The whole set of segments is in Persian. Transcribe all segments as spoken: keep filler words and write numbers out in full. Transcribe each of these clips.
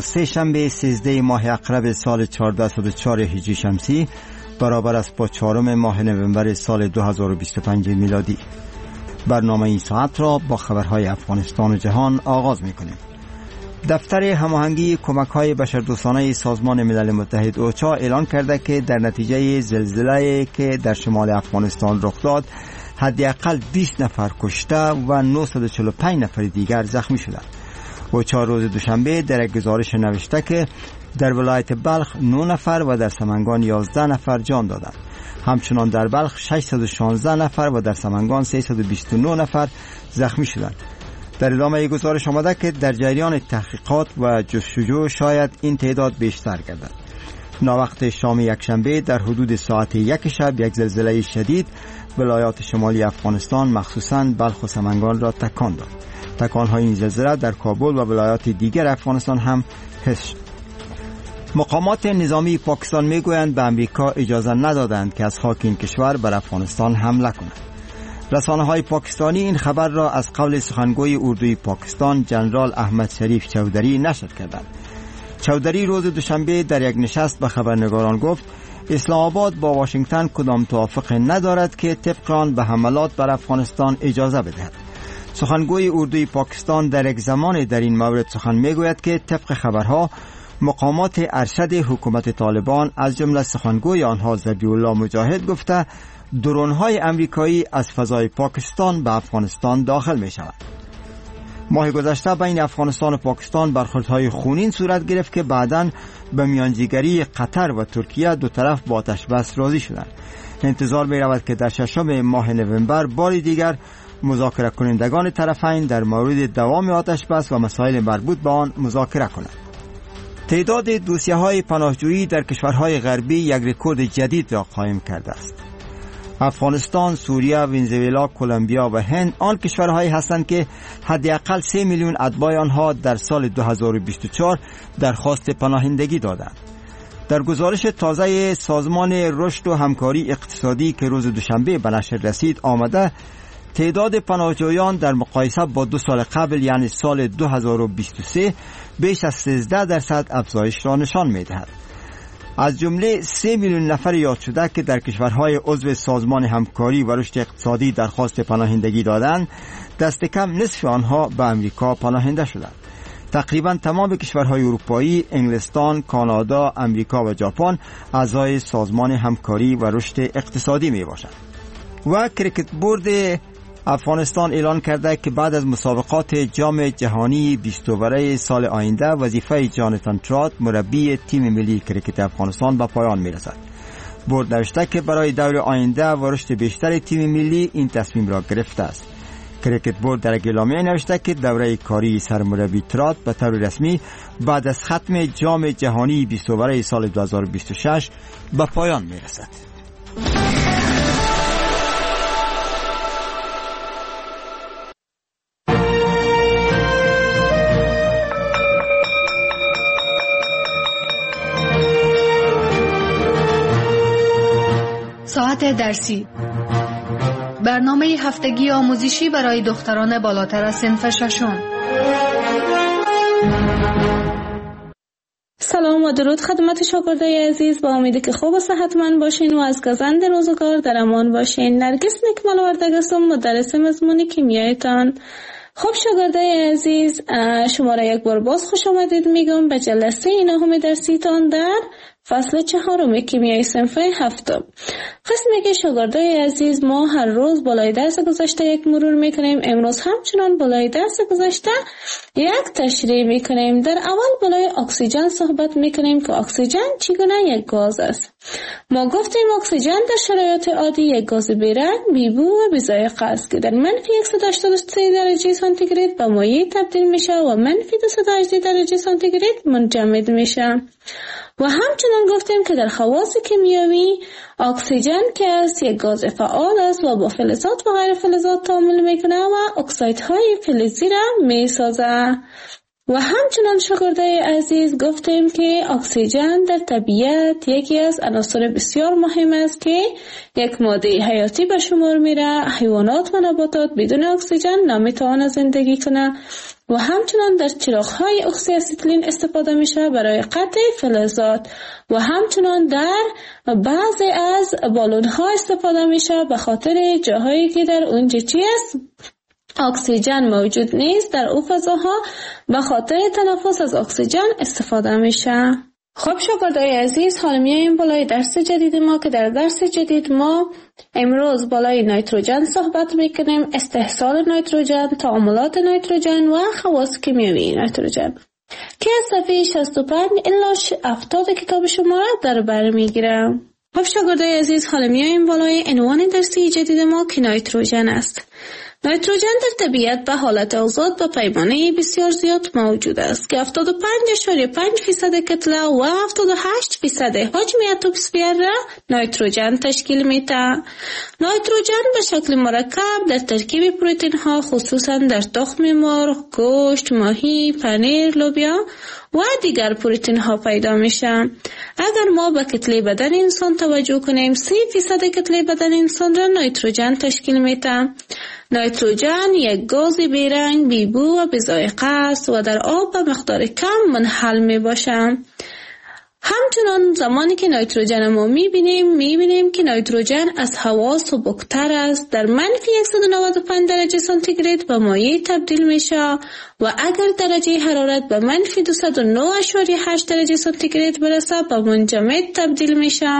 امروز سه شنبه سیزده ماه عقرب سال چهارصد و چهار هجری شمسی برابر است با چهارم ماه نوامبر سال دو هزار و بیست و پنج میلادی. برنامه این ساعت را با خبرهای افغانستان و جهان آغاز می‌کنیم. دفتر هماهنگی کمک‌های بشردوستانه سازمان ملل متحد اوچا اعلان کرده که در نتیجه زلزله‌ای که در شمال افغانستان رخ داد حداقل بیست نفر کشته و نهصد و چهل و پنج نفر دیگر زخمی شدند. اوچا روز دوشنبه در یک گزارش نوشته که در ولایت بلخ نه نفر و در سمنگان یازده نفر جان دادند. همچنان در بلخ ششصد و شانزده نفر و در سمنگان سیصد و بیست و نه نفر زخمی شدند. در ادامه گزارش آمده که در جریان تحقیقات و جستجو شاید این تعداد بیشتر گردد. ناوقت شام یکشنبه در حدود ساعت یک شب یک زلزله شدید ولایات شمالی افغانستان مخصوصاً بلخ و سمنگان را تکان داد. تکان‌های این زلزله در کابل و ولایات دیگر افغانستان هم حس شد. مقامات نظامی پاکستان میگویند به امریکا اجازه ندادند که از خاک این کشور بر افغانستان حمله کند. رسانه‌های پاکستانی این خبر را از قول سخنگوی اردوی پاکستان جنرال احمد شریف چودری نشر کردند. چودری روز دوشنبه در یک نشست به خبرنگاران گفت اسلام آباد با واشنگتن کدام توافق ندارد که طبق آن به حملات بر افغانستان اجازه بدهد. سخنگوی اردوی پاکستان در یک زمان در این مورد سخن میگوید که طبق خبرها مقامات ارشد حکومت طالبان از جمله سخنگوی آنها ذبیح الله مجاهد گفته درون‌های امریکایی از فضای پاکستان به افغانستان داخل می شود. ماه گذشته بین افغانستان و پاکستان برخوردهای خونین صورت گرفت که بعداً به میانجیگری قطر و ترکیه دو طرف با آتش بس راضی شدند. انتظار می رود که در ششم ماه نوامبر بار دیگر مذاکره کنندگان طرفین در مورد دوام آتش بس و مسائل مربوط به آن مذاکره کنند. تعداد دوسیه‌های پناهجویی در کشورهای غربی یک رکورد جدید را قائم کرده است. افغانستان، سوریه، ونزوئلا، کلمبیا و هند آن کشورهایی هستند که حداقل سه میلیون اتباع آنها در سال دو هزار و بیست و چهار درخواست پناهندگی دادند. در گزارش تازه سازمان رشد و همکاری اقتصادی که روز دوشنبه به نشر رسید آمده تعداد پناهجویان در مقایسه با دو سال قبل یعنی سال دو هزار و بیست و سه بیش از سیزده درصد افزایش را نشان می‌دهد. از جمله سه میلیون نفر یاد شده که در کشورهای عضو سازمان همکاری و رشد اقتصادی درخواست پناهندگی دادند، دست کم نصف آنها به امریکا پناهنده شدند. تقریبا تمام کشورهای اروپایی، انگلستان، کانادا، امریکا و ژاپن اعضای سازمان همکاری و رشد اقتصادی می باشند. و کریکت بورد افغانستان اعلان کرده که بعد از مسابقات جام جهانی بیست اوره سال آینده وظیفه جاناتان ترات مربی تیم ملی کریکت افغانستان به پایان میرسد. بورد نوشته که برای دور آینده و رشد بیشتر تیم ملی این تصمیم را گرفته است. کریکت بورد در اعلامیه نوشته که دوره کاری سرمربی ترات به طور رسمی بعد از ختم جام جهانی بیست اوره سال دو هزار و بیست و شش به پایان میرسد. ساعت درسی، برنامه هفتگی آموزشی برای دختران بالاتر از صنف ششم. سلام و درود خدمت شاگردای عزیز، با امیدی که خوب و صحتمند باشین و از گزند روزگار در امان باشین. نرگس نکمل وردگ هستم، مدرس مضمون کیمیایتان. خب شاگردای عزیز، شما را یک بار باز خوش آمدید میگم به جلسه نهم درسیتان در فصل چهارم کیمیای صنف هفتم. قسمی که شاگردای عزیز ما هر روز بالای درس گذشته یک مرور میکنیم. امروز همچنان بالای درس گذشته یک تشریح میکنیم. در اول بالای اکسیژن صحبت میکنیم که اکسیژن چگونه یک گاز است. ما گفتیم اکسیژن در شرایط عادی یک گاز بیرنگ، بیبو و بی‌ذائقه است که در منفی صد و هشتاد و سه درجه سانتیگراد به مایع تبدیل میشه و منفی دویست و هجده درجه سانتیگراد منجمد میشه. و همچنان گفتیم که در خواص کیمیایی اکسیژن که است یک گاز فعال است و با فلزات و غیر فلزات تعامل میکنه و اکسایدهای فلزی را میسازه. و همچنان شاگردای عزیز گفتیم که اکسیژن در طبیعت یکی از عناصر بسیار مهم است که یک ماده حیاتی به شمار میره. حیوانات و نباتات بدون اکسیژن نمیتوانند زندگی کنه و همچنان در چراغ‌های اکسی استیلین استفاده میشه برای قطع فلزات و همچنان در بعضی از بالون‌ها استفاده میشه به خاطر جاهایی که در اونجا چی است اکسیژن موجود نیست، در او فضاها به خاطر تنفس از اکسیژن استفاده میشه. خب شاگردای عزیز، حالا میایم بالای درس جدید ما که در درس جدید ما امروز بالای نیتروژن صحبت میکنیم، استحصال نیتروژن، تعاملات نیتروژن و خواص کیمیایی نیتروژن که از صفحه شصت و پنج الی هفتاد کتاب شما را در بر میگیرم. خب شاگردای عزیز، حالا میایم بالای عنوان درسی جدید ما که نیتروژن است. نیتروژن در طبیعت به حالت آزاد به پیمانه بسیار زیاد موجود است که هفتاد و پنج ممیز پنج درصد کتله و هفتاد و هشت درصد حجم اتمسفر را نیتروژن تشکیل میده. نیتروژن به شکل مرکب در ترکیب پروتئین ها خصوصا در تخم مرغ، گوشت، ماهی، پنیر، لوبیا و دیگر پروتئین ها پیدا میشه. اگر ما به کتله بدن انسان توجه کنیم، سی درصد کتله بدن انسان را نیتروژن تشکیل میده. نیتروژن یک گاز بیرنگ، بیبو و بی‌ذائقه است و در آب به مقدار کم منحل می باشد. همچنان زمانی که نیتروژن ما میبینیم میبینیم که نیتروژن از هوا سبکتر است، در منفی صد و نود و پنج درجه سانتیگراد به مایع تبدیل میشه و اگر درجه حرارت به منفی دویست و نه ممیز هشت درجه سانتیگراد برسه به منجمد تبدیل میشه.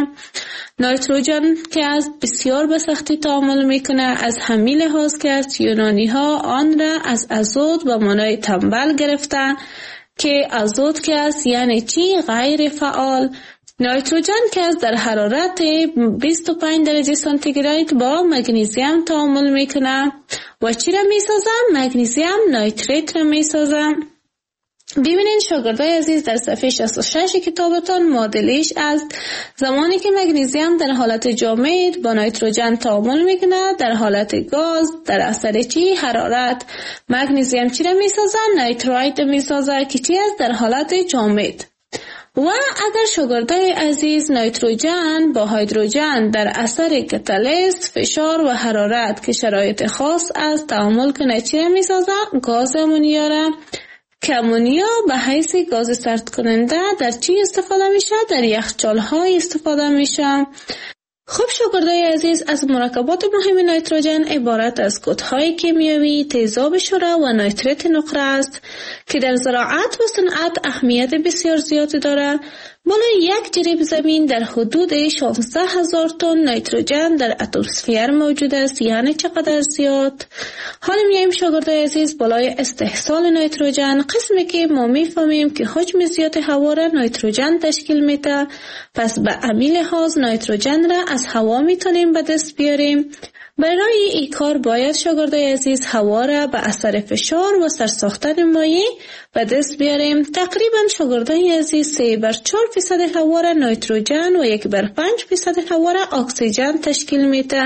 نیتروژن که از بسیار به سختی تعامل میکنه، از همین لحاظ که از یونانی ها آن را از ازود به معنای تنبل گرفتن که ازود که است یعنی چی؟ غیر فعال. نیتروژن که از در حرارت بیست و پنج درجه سانتیگراد با مگنیزیم تعامل میکنه و چی را میسازه؟ مگنیزیم نیتریت را میسازه. ببینید شاگردای عزیز، در صفحه شصت و شش کتابتان معادلش است. زمانی که مگنیزیم در حالت جامد با نیتروژن تعامل میکنه، در حالت گاز در اثر چی؟ حرارت. مگنیزیم چی را میسازه؟ نیتریت میسازه که چی است؟ در حالت جامد. و اگر شاگردای عزیز نیتروژن با هیدروژن در اثر کاتالیست، فشار و حرارت که شرایط خاص است تعامل کنه، چی را میسازه؟ گاز امونیا را که امونیا به حیث گاز سرد کننده در چی استفاده میشه؟ در یخچال های استفاده میشه. خب شاگردای عزیز، از مرکبات مهم نیتروژن عبارت از کودهای کیمیایی، تیزاب شره و نیتریت نقره است که در زراعت و صنعت اهمیت بسیار زیادی دارد. بالای یک جریب زمین در حدود شانزده هزار تن نیتروژن در اتمسفر موجود است. یعنی چقدر زیاد؟ حالا میایم شاگردای عزیز بالای استحصال نیتروژن، قسمی که ما میفهمیم که حجم زیاد هوا را نیتروژن تشکیل میده. پس به همین لحاظ نیتروژن را از هوا میتونیم به دست بیاریم. برای این کار باید شاگردای عزیز هوا را به اثر فشار و سرساختن مایع به دست بیاریم. تقریبا شاگردای عزیز سه بر چهار درصد هوا را نیتروژن و یک بر پنج درصد هوا را اکسیژن تشکیل میده.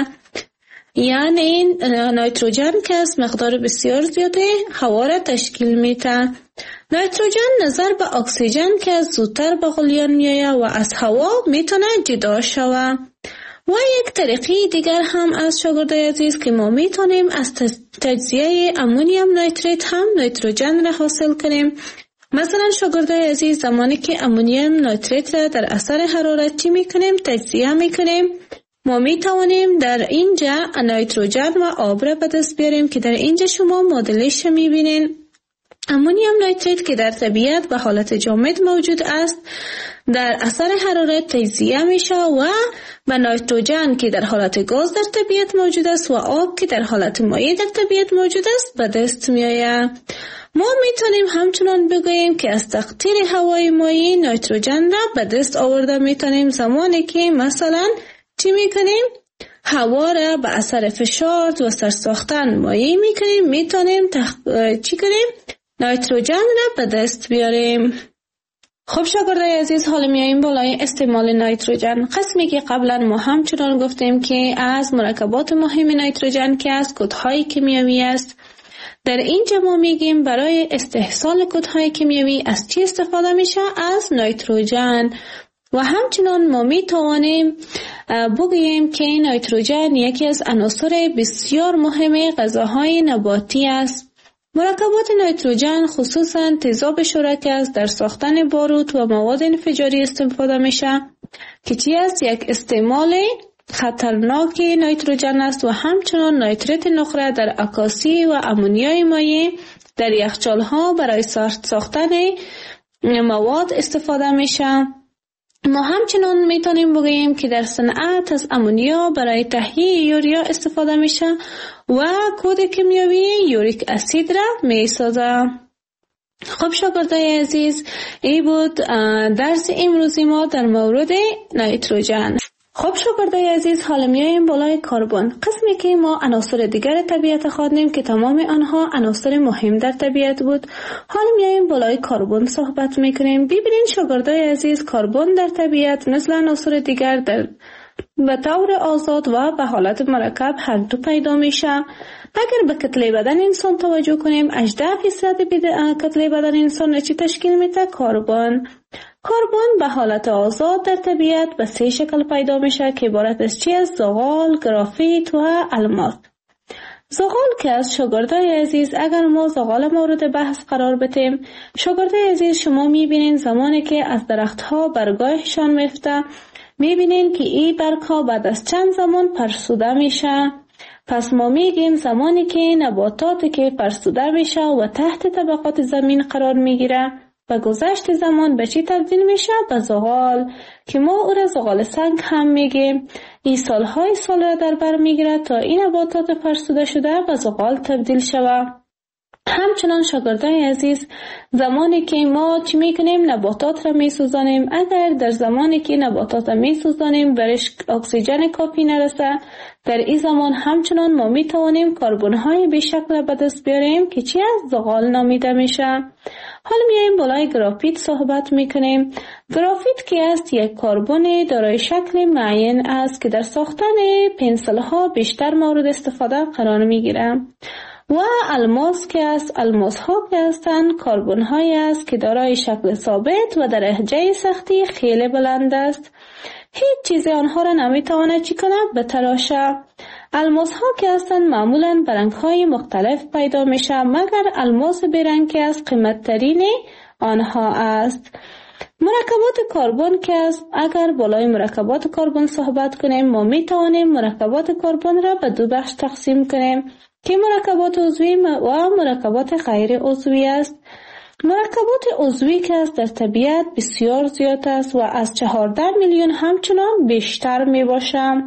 یعنی نیتروژن که از مقدار بسیار زیاده هوا را تشکیل میده. نیتروژن نظر به اکسیژن که از زودتر به غلیان میآید و از هوا میتونه جدا شود. و یک طریقه دیگر هم از شاگردای عزیز که ما میتونیم از تجزیه امونیم نیتریت هم نیتروژن را حاصل کنیم. مثلا شاگردای عزیز، زمانی که امونیم نیتریت را در اثر حرارت چی میکنیم؟ تجزیه میکنیم. ما میتوانیم در اینجا نیتروژن و آب را به دست بیاریم که در اینجا شما معادلش میبینین. امونیم نیتریت که در طبیعت به حالت جامد موجود است، در اثر حرارت تجزیه میشه و به نیتروژن که در حالت گاز در طبیعت موجود است و آب که در حالت مایع در طبیعت موجود است به دست میآید. ما میتونیم همچنان بگوییم که از تقطیر هوای مایع نیتروژن را به دست آورده میتونیم زمانی که مثلا چی میکنیم؟ هوا را به اثر فشار و سرساختن مایع میکنیم، میتونیم تخ... چی کنیم؟ نیتروژن را به دست بیاریم. خب شاگردای عزیز، حالا میاییم بالای استعمال نیتروژن، قسمی که قبلا ما همچنان گفتیم که از مرکبات مهم نیتروژن که از کودهای کیمیایی است. در اینجا ما میگیم برای استحصال کودهای کیمیایی از چی استفاده میشه؟ از نیتروژن. و همچنان ما می توانیم بگوییم که نیتروژن یکی از عناصر بسیار مهم غذاهای نباتی است. مرکبات نیتروژن خصوصا تیزاب شرک است در ساختن باروت و مواد انفجاری استفاده میشه که چی است؟ یک استعمال خطرناک نیتروژن است. و همچنان نیتریت نقره در عکاسی و امونیای مایع در یخچال‌ها برای ساختن مواد استفاده میشه. ما همچنان میتونیم بگوییم که در صنعت از امونیا برای تهیه یوریا استفاده میشه و کود کیمیایی یوریک اسید را میسازه. خب شاگردای عزیز، این بود درس امروزی ما در مورد نیتروژن. خب شاگردای عزیز، حالا میایم بالای کربن، قسمی که ما عناصر دیگر طبیعت خواندیم که تمام آنها عناصر مهم در طبیعت بود. حالا میایم بالای کربن صحبت میکنیم. ببینید شاگردای عزیز، کربن در طبیعت مثل عناصر دیگر در به طور آزاد و به حالت مرکب هر دو پیدا میشه. اگر به کتله بدن انسان توجه کنیم، هجده فیصد کتله بدن انسان چی تشکیل میده؟ کربن. کربن به حالت آزاد در طبیعت به سه شکل پیدا میشه که عبارت از چی است؟ زغال، گرافیت و الماس. زغال که از شاگردای عزیز، اگر ما زغال مورد بحث قرار بدیم، شاگردای عزیز شما میبینین زمانی که از درختها برگایشان میفته، میبینین که این برگها بعد از چند زمان فرسوده میشه. پس ما میگیم زمانی که نباتاتی که فرسوده میشه و تحت طبقات زمین قرار میگیره، و گذشت زمان به چی تبدیل میشه؟ به زغال، که ما او را زغال سنگ هم میگیم. این سالهای سال را در بر میگیره تا این نباتات فرسوده شده به زغال تبدیل شود. همچنان شاگردای عزیز، زمانی که ما چی میکنیم؟ نباتات را میسوزانیم. اگر در زمانی که نباتات را میسوزانیم برش اکسیژن کافی نرسه، در این زمان همچنان ما میتوانیم کربن های بیشکل به دست بیاریم که چی از زغال نامیده میشه. حالا میایم بالای گرافیت صحبت میکنیم. گرافیت که است یک کربن دارای شکل معین است که در ساختن پنسل ها بیشتر مورد استفاده قرار میگیره. و الماس که است، الماس ها که هستند کربن های است که دارای شکل ثابت و درجه سختی خیلی بلند است. هیچ چیز آنها را نمیتواند چی کنه؟ بتراشه. الماس ها که هستند معمولا برنگ های مختلف پیدا میشه، مگر الماس برنگ که است قیمت ترین آنها است. مرکبات کربن که است، اگر بالای مرکبات کربن صحبت کنیم، ما میتوانیم مرکبات کربن را به دو بخش تقسیم کنیم که مرکبات عضوی و مرکبات غیر عضوی است. مرکبات عضوی که است در طبیعت بسیار زیاد است و از چهارده میلیون همچنان بیشتر می باشد،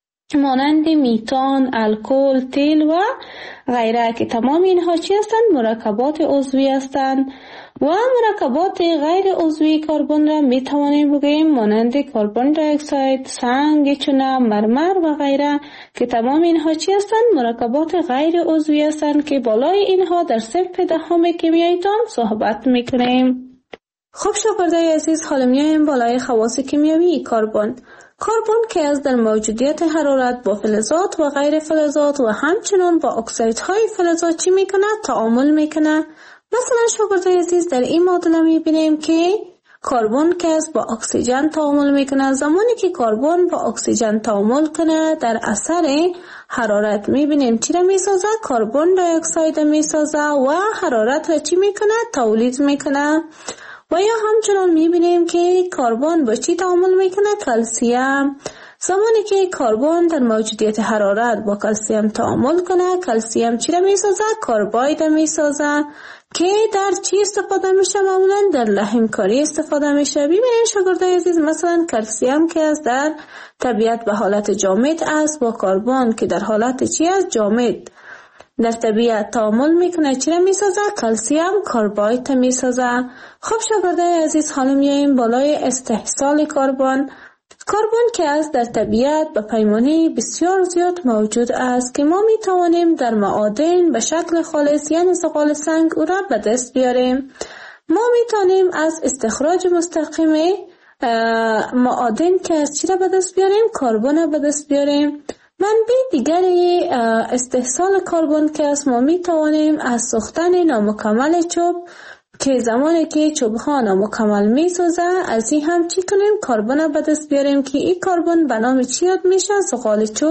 مانند میتان، الکل، تیل و غیره که تمام اینها چی هستند؟ مرکبات عضوی هستند. و مرکبات غیر عضوی کربن را می توانیم بگوییم مانند کربن دی اکساید، سنگ، چونه، مرمر و غیره که تمام اینها چی هستند؟ مرکبات غیر عضوی هستند که بالای اینها در صنف دهم کیمیاییتان صحبت میکنیم. خب شاگردای عزیز، حالا میایم بالای خواص کیمیایی کربن. کربن که از در موجودیت حرارت با فلزات و غیر فلزات و همچنان با اکسایدهای فلزات چی میکنه؟ تعامل میکنه. مثلا شاگردای عزیز، در این معادله میبینیم که کربن که از با اکسیژن تعامل میکنه. زمانی که کربن با اکسیژن تعامل کنه در اثر حرارت میبینیم چی را میسازه؟ کربن دی اکساید میسازه و حرارت را چی میکنه؟ تولید میکنه. و یا همچنان میبینیم که کربن با چی تعامل میکنه؟ کلسیم. زمانی که کربن در موجودیت حرارت با کلسیم تعامل کنه، کلسیم چی را میسازه؟ کرباید میسازه که در چی استفاده میشه؟ معمولا در لحمکاری استفاده میشه. ببینید شاگردای عزیز، مثلا کلسیم که از در طبیعت به حالت جامد است با کربن که در حالت چی است؟ جامد در طبیعت تعامل میکنه، چی را میسازه؟ کلسیم کرباید میسازه. خب شاگردای عزیز، حالا میایم بالای استحصال کربن. کربن که است در طبیعت به پیمانه بسیار زیاد موجود است که ما میتوانیم در معادن به شکل خالص یعنی زغال سنگ او را به دست بیاریم. ما میتوانیم از استخراج مستقیم معادن که از چی را به دست بیاریم؟ کربن را به دست بیاریم. منبع دیگری استحصال کربن که است، ما می توانیم از سوختن نامکمل چوب که زمانی که چوب ها نامکمل می سوزه از این هم چی کنیم کربن به دست بیاریم که این کربن به نام چی یاد میشه؟ زغال چوب.